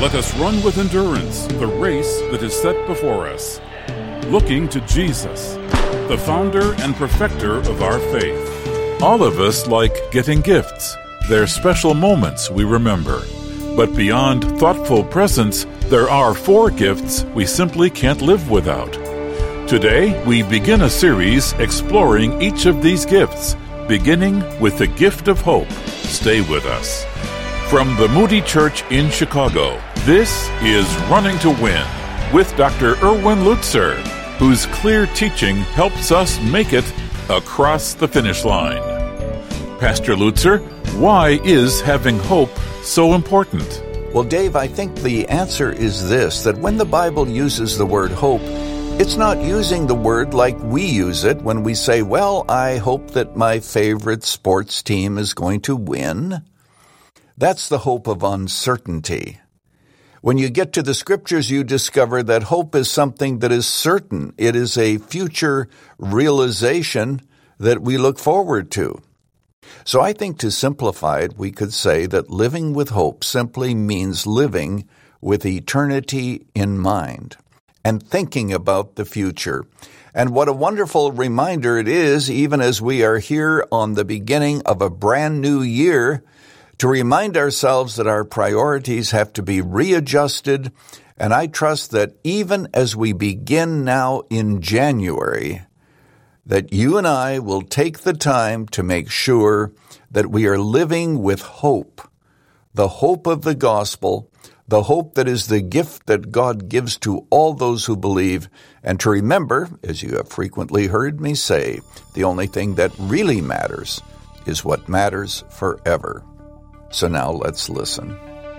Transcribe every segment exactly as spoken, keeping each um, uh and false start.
Let us run with endurance the race that is set before us, looking to Jesus, the founder and perfecter of our faith. All of us like getting gifts. They're special moments we remember. But beyond thoughtful presents, there are four gifts we simply can't live without. Today, we begin a series exploring each of these gifts, beginning with the gift of hope. Stay with us. From the Moody Church in Chicago, this is Running to Win with Doctor Erwin Lutzer, whose clear teaching helps us make it across the finish line. Pastor Lutzer, why is having hope so important? Well, Dave, I think the answer is this, that when the Bible uses the word hope, it's not using the word like we use it when we say, well, I hope that my favorite sports team is going to win. That's the hope of uncertainty. When you get to the scriptures, you discover that hope is something that is certain. It is a future realization that we look forward to. So I think to simplify it, we could say that living with hope simply means living with eternity in mind and thinking about the future. And what a wonderful reminder it is, even as we are here on the beginning of a brand new year, to remind ourselves that our priorities have to be readjusted. And I trust that even as we begin now in January, that you and I will take the time to make sure that we are living with hope, the hope of the gospel, the hope that is the gift that God gives to all those who believe, and to remember, as you have frequently heard me say, the only thing that really matters is what matters forever. So now let's listen.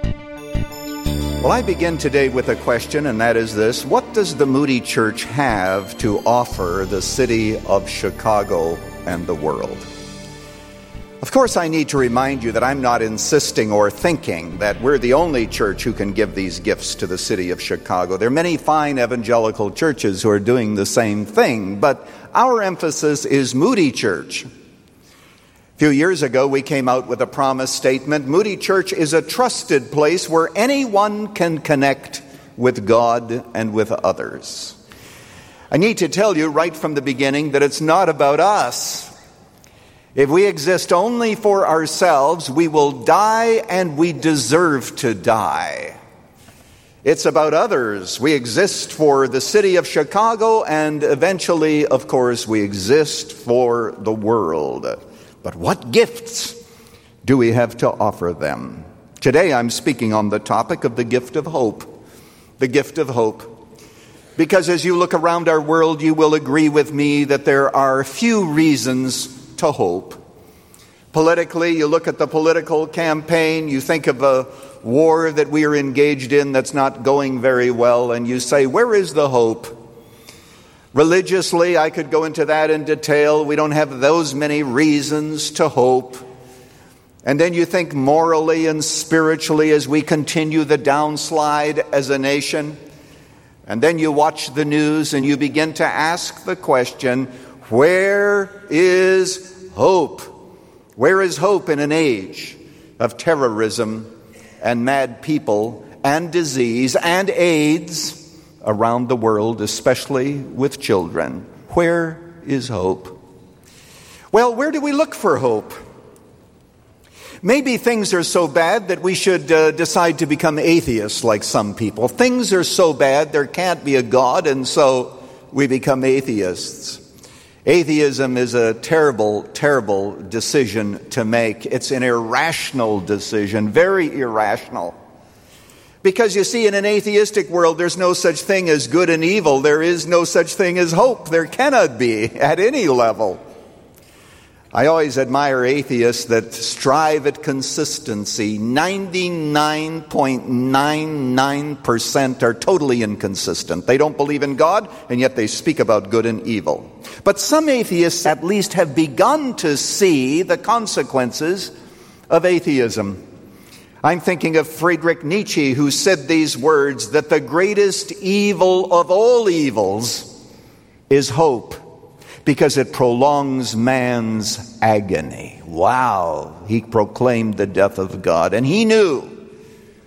Well, I begin today with a question, and that is this: what does the Moody Church have to offer the city of Chicago and the world? Of course, I need to remind you that I'm not insisting or thinking that we're the only church who can give these gifts to the city of Chicago. There are many fine evangelical churches who are doing the same thing, but our emphasis is Moody Church. A few years ago, we came out with a promise statement. Moody Church is a trusted place where anyone can connect with God and with others. I need to tell you right from the beginning that it's not about us. If we exist only for ourselves, we will die, and we deserve to die. It's about others. We exist for the city of Chicago, and eventually, of course, we exist for the world. But what gifts do we have to offer them? Today I'm speaking on the topic of the gift of hope. The gift of hope. Because as you look around our world, you will agree with me that there are few reasons to hope. Politically, you look at the political campaign, you think of a war that we are engaged in that's not going very well, and you say, where is the hope? Religiously, I could go into that in detail. We don't have those many reasons to hope. And then you think morally and spiritually as we continue the downslide as a nation. And then you watch the news and you begin to ask the question, where is hope? Where is hope in an age of terrorism and mad people and disease and AIDS around the world, especially with children? Where is hope? Well, where do we look for hope? Maybe things are so bad that we should uh, decide to become atheists like some people. Things are so bad there can't be a God, and so we become atheists. Atheism is a terrible, terrible decision to make. It's an irrational decision, very irrational. Because you see, in an atheistic world, there's no such thing as good and evil. There is no such thing as hope. There cannot be at any level. I always admire atheists that strive at consistency. ninety-nine point nine nine percent are totally inconsistent. They don't believe in God, and yet they speak about good and evil. But some atheists at least have begun to see the consequences of atheism. I'm thinking of Friedrich Nietzsche, who said these words, that the greatest evil of all evils is hope, because it prolongs man's agony. Wow, he proclaimed the death of God. And he knew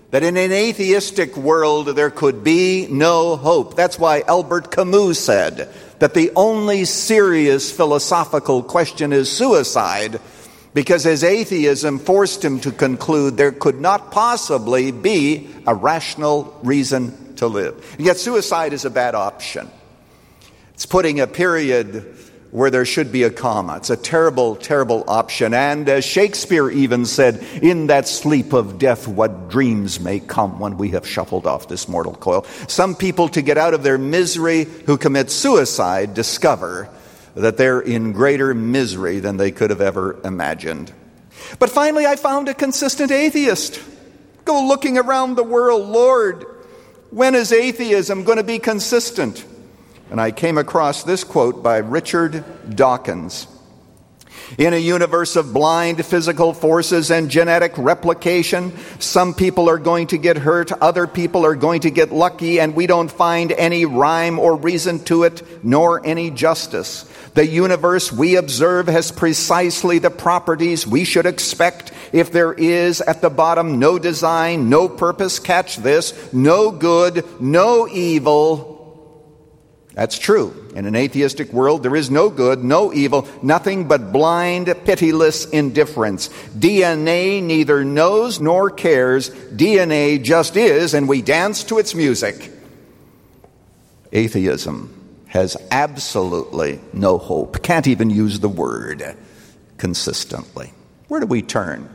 that in an atheistic world there could be no hope. That's why Albert Camus said that the only serious philosophical question is suicide, because his atheism forced him to conclude there could not possibly be a rational reason to live. And yet suicide is a bad option. It's putting a period where there should be a comma. It's a terrible, terrible option. And as Shakespeare even said, in that sleep of death, what dreams may come when we have shuffled off this mortal coil. Some people, to get out of their misery, who commit suicide, discover that they're in greater misery than they could have ever imagined. But finally, I found a consistent atheist. Go looking around the world, Lord, when is atheism going to be consistent? And I came across this quote by Richard Dawkins. In a universe of blind physical forces and genetic replication, some people are going to get hurt, other people are going to get lucky, and we don't find any rhyme or reason to it, nor any justice. The universe we observe has precisely the properties we should expect if there is at the bottom no design, no purpose, catch this, no good, no evil. That's true. In an atheistic world, there is no good, no evil, nothing but blind, pitiless indifference. D N A neither knows nor cares. D N A just is, and we dance to its music. Atheism has absolutely no hope. Can't even use the word consistently. Where do we turn?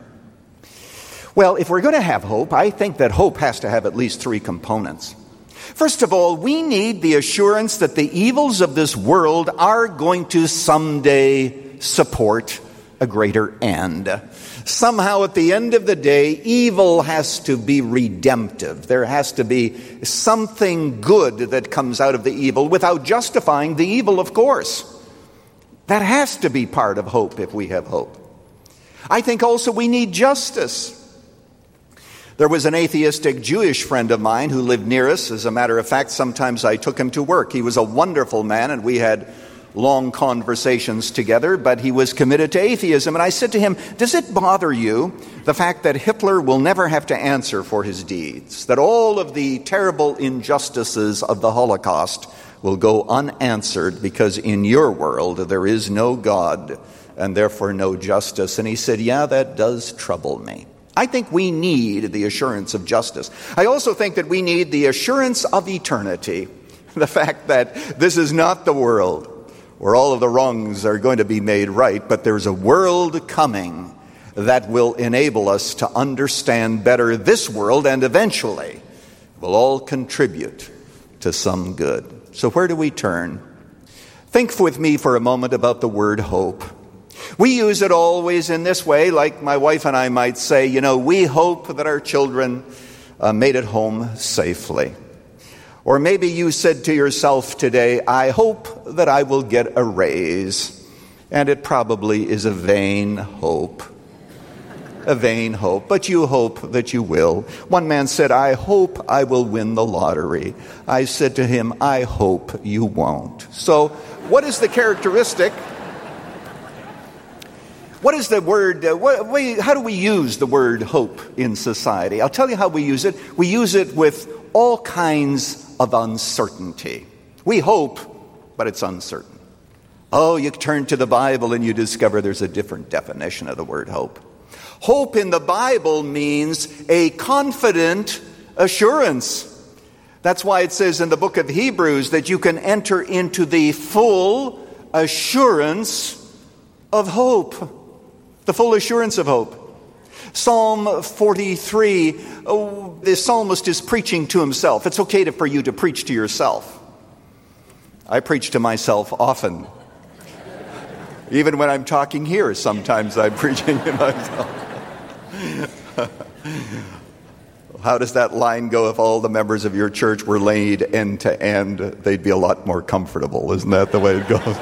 Well, if we're going to have hope, I think that hope has to have at least three components. First of all, we need the assurance that the evils of this world are going to someday support a greater end. Somehow at the end of the day, evil has to be redemptive. There has to be something good that comes out of the evil without justifying the evil, of course. That has to be part of hope if we have hope. I think also we need justice. There was an atheistic Jewish friend of mine who lived near us. As a matter of fact, sometimes I took him to work. He was a wonderful man, and we had long conversations together, but he was committed to atheism. And I said to him, does it bother you, the fact that Hitler will never have to answer for his deeds, that all of the terrible injustices of the Holocaust will go unanswered because in your world there is no God and therefore no justice? And he said, yeah, that does trouble me. I think we need the assurance of justice. I also think that we need the assurance of eternity. The fact that this is not the world where all of the wrongs are going to be made right, but there's a world coming that will enable us to understand better this world and eventually will all contribute to some good. So where do we turn? Think with me for a moment about the word hope. We use it always in this way, like my wife and I might say, you know, we hope that our children uh, made it home safely. Or maybe you said to yourself today, I hope that I will get a raise. And it probably is a vain hope. A vain hope, but you hope that you will. One man said, I hope I will win the lottery. I said to him, I hope you won't. So what is the characteristic? What is the word, uh, what, what, how do we use the word hope in society? I'll tell you how we use it. We use it with all kinds of uncertainty. We hope, but it's uncertain. Oh, you turn to the Bible and you discover there's a different definition of the word hope. Hope in the Bible means a confident assurance. That's why it says in the book of Hebrews that you can enter into the full assurance of hope. The full assurance of hope. Psalm forty-three, oh, the psalmist is preaching to himself. It's okay to, for you to preach to yourself. I preach to myself often. Even when I'm talking here, sometimes I'm preaching to myself. How does that line go? If all the members of your church were laid end to end, they'd be a lot more comfortable. Isn't that the way it goes?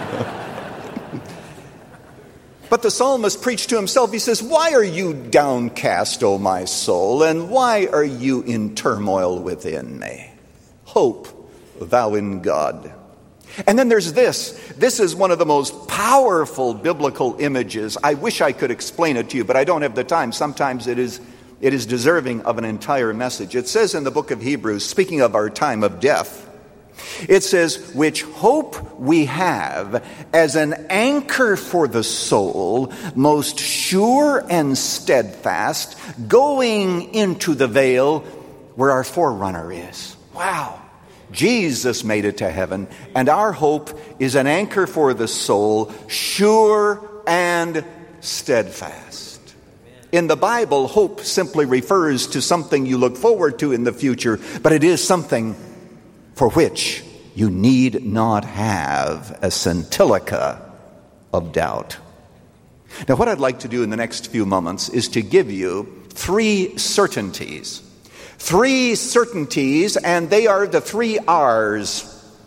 But the psalmist preached to himself. He says, why are you downcast, O my soul? And why are you in turmoil within me? Hope thou in God. And then there's this. This is one of the most powerful biblical images. I wish I could explain it to you, but I don't have the time. Sometimes it is It is deserving of an entire message. It says in the book of Hebrews, speaking of our time of death, it says, which hope we have as an anchor for the soul, most sure and steadfast, going into the vale where our forerunner is. Wow. Jesus made it to heaven, and our hope is an anchor for the soul, sure and steadfast. In the Bible, hope simply refers to something you look forward to in the future, but it is something for which you need not have a scintilla of doubt. Now, what I'd like to do in the next few moments is to give you three certainties. Three certainties, and they are the three R's.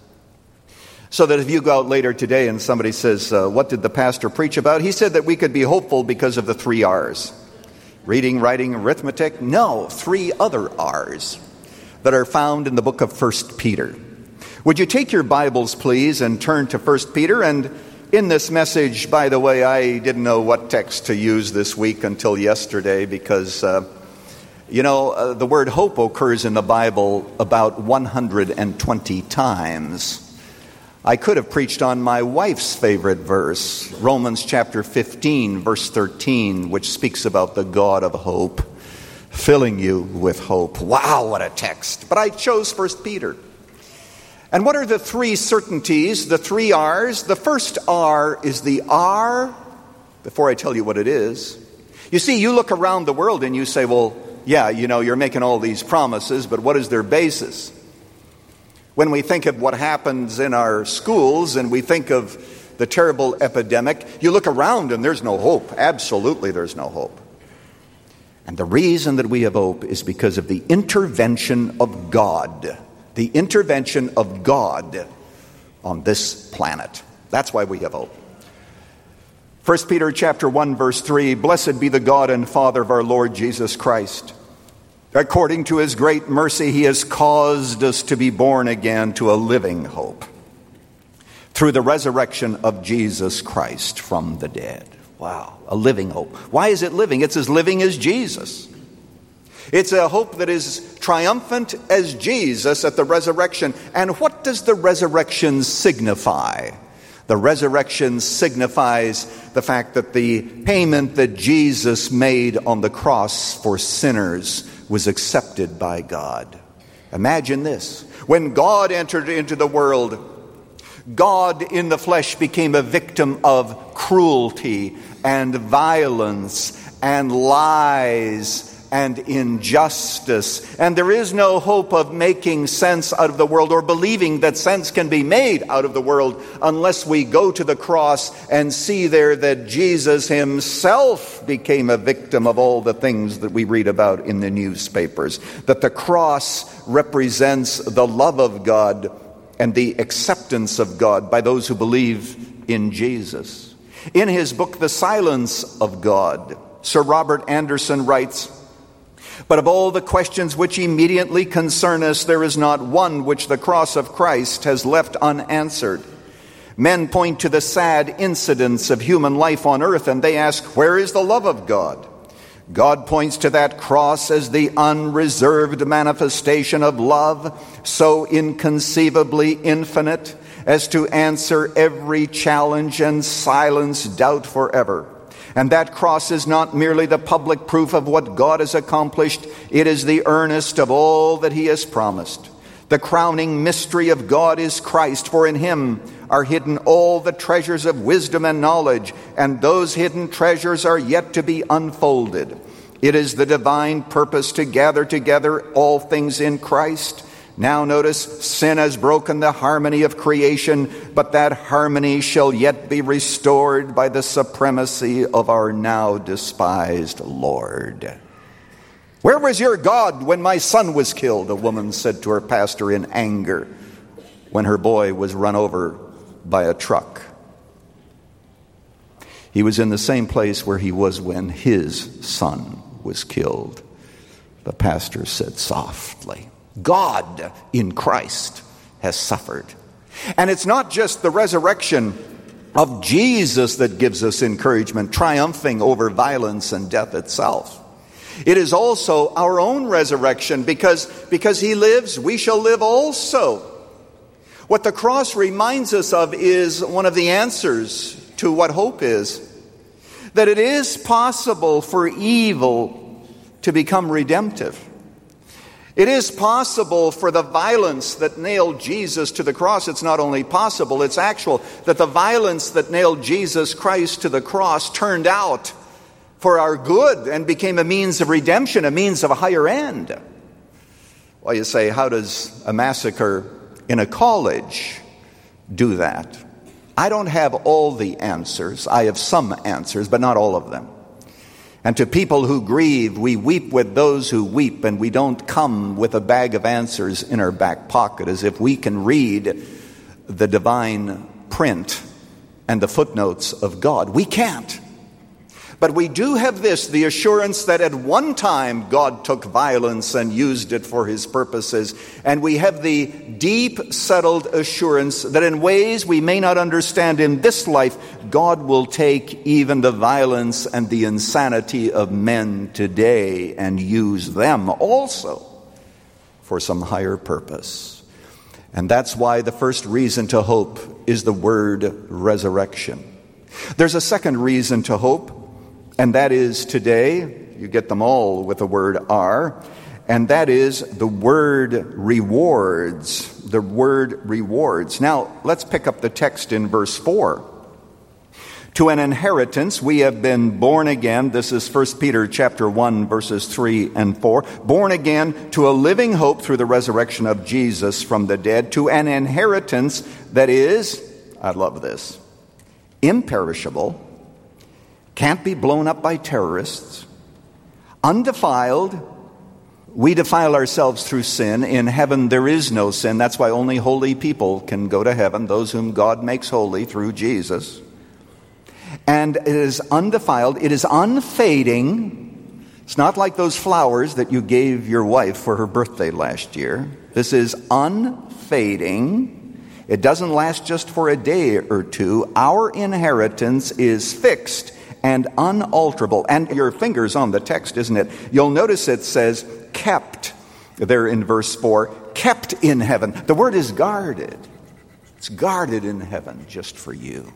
So that if you go out later today and somebody says, uh, what did the pastor preach about? He said that we could be hopeful because of the three R's. Reading, writing, arithmetic? No, three other R's that are found in the book of First Peter. Would you take your Bibles, please, and turn to First Peter? And in this message, by the way, I didn't know what text to use this week until yesterday because, uh, you know, uh, the word hope occurs in the Bible about one hundred twenty times. I could have preached on my wife's favorite verse, Romans chapter fifteen, verse thirteen, which speaks about the God of hope, filling you with hope. Wow, what a text. But I chose First Peter. And what are the three certainties, the three R's? The first R is the R, before I tell you what it is. You see, you look around the world and you say, well, yeah, you know, you're making all these promises, but what is their basis? When we think of what happens in our schools and we think of the terrible epidemic, you look around and there's no hope. Absolutely there's no hope. And the reason that we have hope is because of the intervention of God. The intervention of God on this planet. That's why we have hope. First Peter chapter one, verse three, blessed be the God and Father of our Lord Jesus Christ. According to his great mercy, he has caused us to be born again to a living hope through the resurrection of Jesus Christ from the dead. Wow, a living hope. Why is it living? It's as living as Jesus. It's a hope that is triumphant as Jesus at the resurrection. And what does the resurrection signify? The resurrection signifies the fact that the payment that Jesus made on the cross for sinners was accepted by God. Imagine this. When God entered into the world, God in the flesh became a victim of cruelty and violence and lies and injustice. And there is no hope of making sense out of the world or believing that sense can be made out of the world unless we go to the cross and see there that Jesus himself became a victim of all the things that we read about in the newspapers. That the cross represents the love of God and the acceptance of God by those who believe in Jesus. In his book, The Silence of God, Sir Robert Anderson writes, but of all the questions which immediately concern us, there is not one which the cross of Christ has left unanswered. Men point to the sad incidents of human life on earth, and they ask, where is the love of God? God points to that cross as the unreserved manifestation of love, so inconceivably infinite as to answer every challenge and silence doubt forever. And that cross is not merely the public proof of what God has accomplished. It is the earnest of all that he has promised. The crowning mystery of God is Christ, for in him are hidden all the treasures of wisdom and knowledge, and those hidden treasures are yet to be unfolded. It is the divine purpose to gather together all things in Christ. Now notice, sin has broken the harmony of creation, but that harmony shall yet be restored by the supremacy of our now despised Lord. Where was your God when my son was killed? A woman said to her pastor in anger when her boy was run over by a truck. He was in the same place where he was when his son was killed. The pastor said softly, God in Christ has suffered. And it's not just the resurrection of Jesus that gives us encouragement, triumphing over violence and death itself. It is also our own resurrection, because, because he lives, we shall live also. What the cross reminds us of is one of the answers to what hope is. That it is possible for evil to become redemptive. It is possible for the violence that nailed Jesus to the cross. It's not only possible, it's actual. That the violence that nailed Jesus Christ to the cross turned out for our good and became a means of redemption, a means of a higher end. Well, you say, how does a massacre in a college do that? I don't have all the answers. I have some answers, but not all of them. And to people who grieve, we weep with those who weep, and we don't come with a bag of answers in our back pocket as if we can read the divine print and the footnotes of God. We can't. But we do have this, the assurance that at one time God took violence and used it for his purposes. And we have the deep, settled assurance that in ways we may not understand in this life, God will take even the violence and the insanity of men today and use them also for some higher purpose. And that's why the first reason to hope is the word resurrection. There's a second reason to hope. And that is today, you get them all with the word "are," and that is the word rewards. The word rewards. Now, let's pick up the text in verse four. To an inheritance we have been born again. This is First Peter chapter one, verses three and four. Born again to a living hope through the resurrection of Jesus from the dead. To an inheritance that is, I love this, imperishable, can't be blown up by terrorists, undefiled. We defile ourselves through sin. In heaven there is no sin. That's why only holy people can go to heaven, those whom God makes holy through Jesus. And it is undefiled. It is unfading. It's not like those flowers that you gave your wife for her birthday last year. This is unfading. It doesn't last just for a day or two. Our inheritance is fixed and unalterable. And your finger's on the text, isn't it? You'll notice it says kept there in verse four. Kept in heaven. The word is guarded. It's guarded in heaven just for you.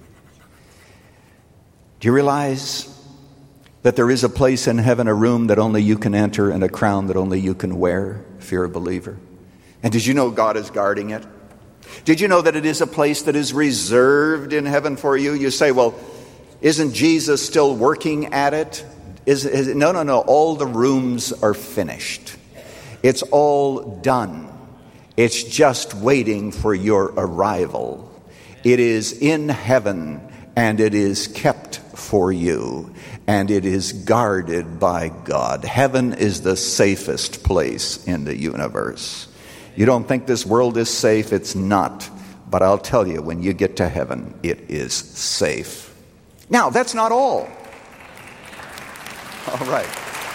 Do you realize that there is a place in heaven, a room that only you can enter, and a crown that only you can wear if you're a believer? And did you know God is guarding it? Did you know that it is a place that is reserved in heaven for you? You say, well, isn't Jesus still working at it? Is, is it? No, no, no. All the rooms are finished. It's all done. It's just waiting for your arrival. It is in heaven, and it is kept for you, and it is guarded by God. Heaven is the safest place in the universe. You don't think this world is safe? It's not. But I'll tell you, when you get to heaven, it is safe. Now, that's not all. All right.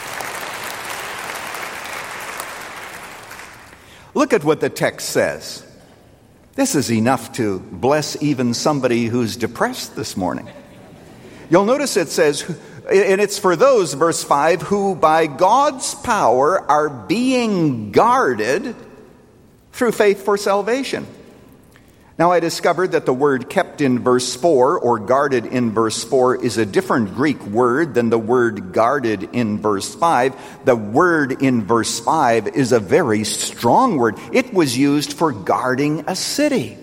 Look at what the text says. This is enough to bless even somebody who's depressed this morning. You'll notice it says, and it's for those, verse five, who by God's power are being guarded through faith for salvation. Now, I discovered that the word kept in verse four, or guarded in verse four, is a different Greek word than the word guarded in verse five. The word in verse five is a very strong word. It was used for guarding a city.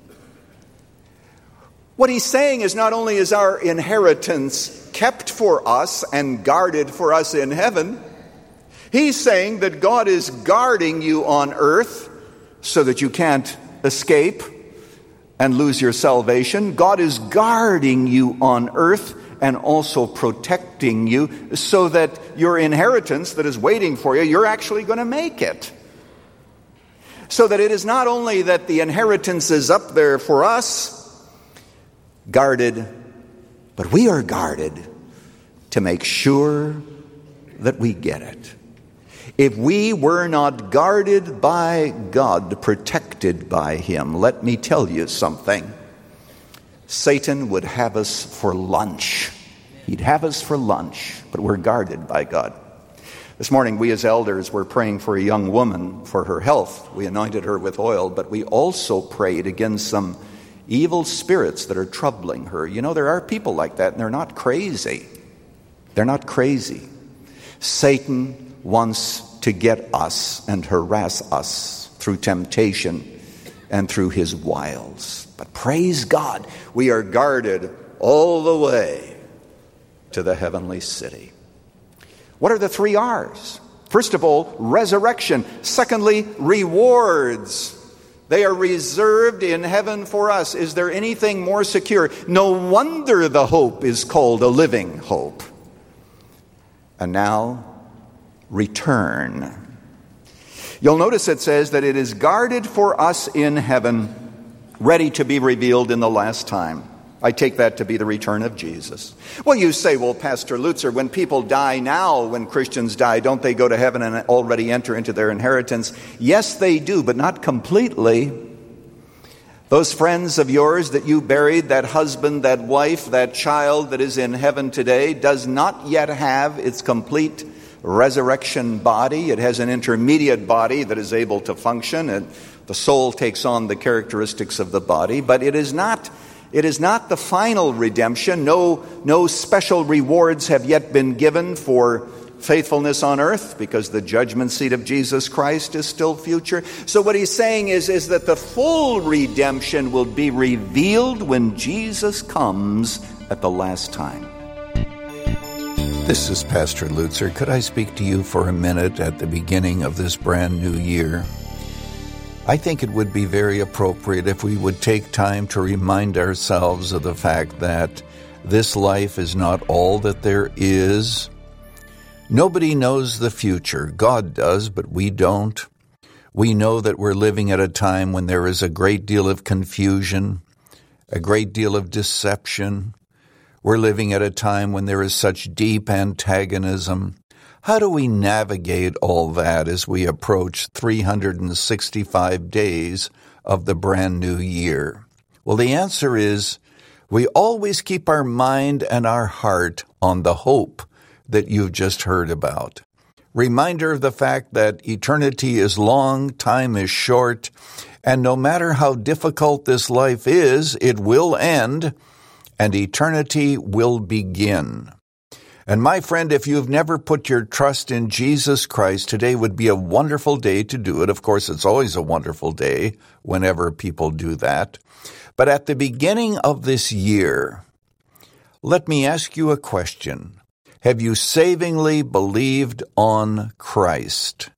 What he's saying is not only is our inheritance kept for us and guarded for us in heaven, he's saying that God is guarding you on earth so that you can't escape and lose your salvation. God is guarding you on earth and also protecting you so that your inheritance that is waiting for you, you're actually going to make it. So that it is not only that the inheritance is up there for us, guarded, but we are guarded to make sure that we get it. If we were not guarded by God, protected by Him, let me tell you something. Satan would have us for lunch. He'd have us for lunch, but we're guarded by God. This morning, we as elders were praying for a young woman for her health. We anointed her with oil, but we also prayed against some evil spirits that are troubling her. You know, there are people like that, and they're not crazy. They're not crazy. Satan wants to get us and harass us through temptation and through his wiles. But praise God, we are guarded all the way to the heavenly city. What are the three R's? First of all, resurrection. Secondly, rewards. They are reserved in heaven for us. Is there anything more secure? No wonder the hope is called a living hope. And now, return. You'll notice it says that it is guarded for us in heaven, ready to be revealed in the last time. I take that to be the return of Jesus. Well, you say, well, Pastor Lutzer, when people die now, when Christians die, don't they go to heaven and already enter into their inheritance? Yes, they do, but not completely. Those friends of yours that you buried, that husband, that wife, that child that is in heaven today, does not yet have its complete resurrection body. It has an intermediate body that is able to function, and the soul takes on the characteristics of the body, but it is not It is not the final redemption. No, no special rewards have yet been given for faithfulness on earth, because the judgment seat of Jesus Christ is still future. So what he's saying is, is that the full redemption will be revealed when Jesus comes at the last time. This is Pastor Lutzer. Could I speak to you for a minute at the beginning of this brand new year? I think it would be very appropriate if we would take time to remind ourselves of the fact that this life is not all that there is. Nobody knows the future. God does, but we don't. We know that we're living at a time when there is a great deal of confusion, a great deal of deception. We're living at a time when there is such deep antagonism. How do we navigate all that as we approach three hundred sixty-five days of the brand new year? Well, the answer is we always keep our mind and our heart on the hope that you've just heard about. Reminder of the fact that eternity is long, time is short, and no matter how difficult this life is, it will end, and eternity will begin. And my friend, if you've never put your trust in Jesus Christ, today would be a wonderful day to do it. Of course, it's always a wonderful day whenever people do that. But at the beginning of this year, let me ask you a question. Have you savingly believed on Christ?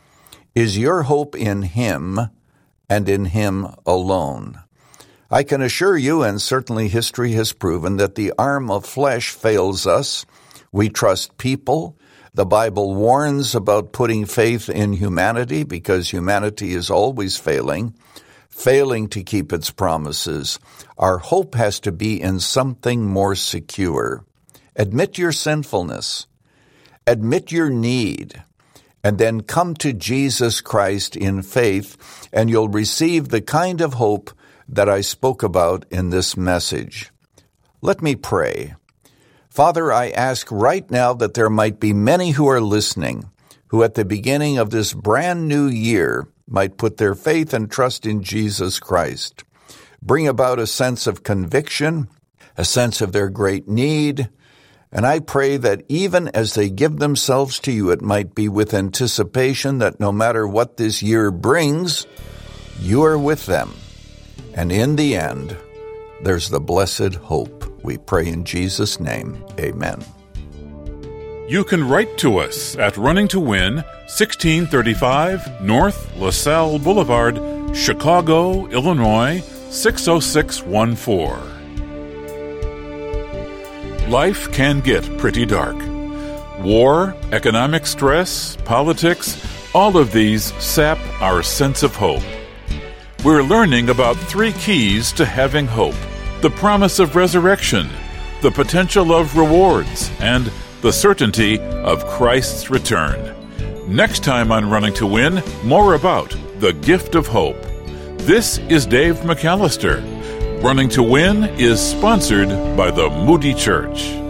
Is your hope in Him and in Him alone? I can assure you, and certainly history has proven, that the arm of flesh fails us. We trust people. The Bible warns about putting faith in humanity because humanity is always failing, failing to keep its promises. Our hope has to be in something more secure. Admit your sinfulness. Admit your need. And then come to Jesus Christ in faith, and you'll receive the kind of hope that I spoke about in this message. Let me pray. Father, I ask right now that there might be many who are listening, who at the beginning of this brand new year might put their faith and trust in Jesus Christ. Bring about a sense of conviction, a sense of their great need, and I pray that even as they give themselves to you, it might be with anticipation that no matter what this year brings, you are with them. And in the end, there's the blessed hope. We pray in Jesus' name. Amen. You can write to us at Running to Win, sixteen thirty-five North LaSalle Boulevard, Chicago, Illinois, six oh six one four. Life can get pretty dark. War, economic stress, politics, all of these sap our sense of hope. We're learning about three keys to having hope: the promise of resurrection, the potential of rewards, and the certainty of Christ's return. Next time on Running to Win, more about the gift of hope. This is Dave McAllister. Running to Win is sponsored by the Moody Church.